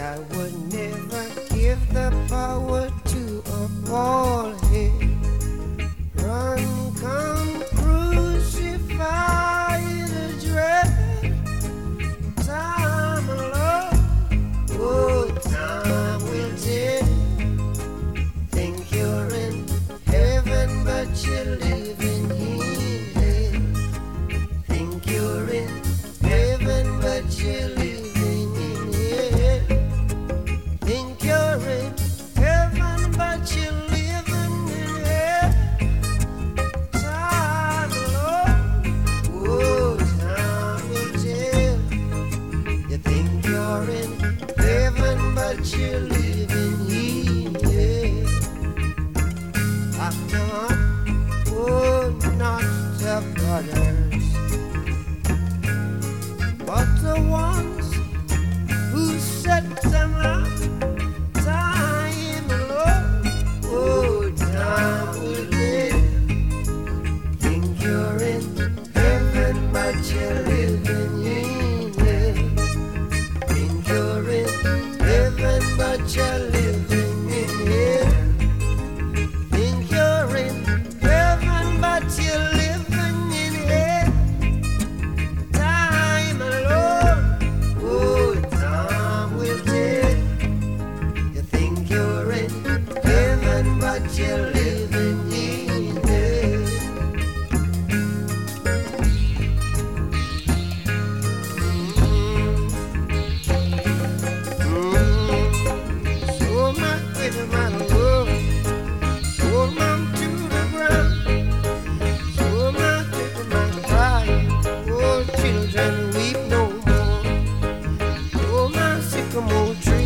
I would never give the power to a bald head. Run, come, crucify the dread. Time alone, oh, time will tell. Think you're in heaven, but you're living in hell. Think you're in heaven, but you're living in hell. Think you're in heaven, but you're living in hell. Time alone, oh, time will tell. You think you're in heaven, but you're living in hell. After all, oh, not the brothers, but the ones who set them up. Time alone, oh, time will live. Think you're in heaven, but you're living in hell. Think you're in heaven, but you're living in hell. Think you're in heaven, but you're living in hell. Time alone, oh, time will tell. You think you're in heaven, but you're living in hell. So my baby, my love, hold mom to the ground. So my baby, my pride, oh, children weep no more. Oh, my sycamore tree.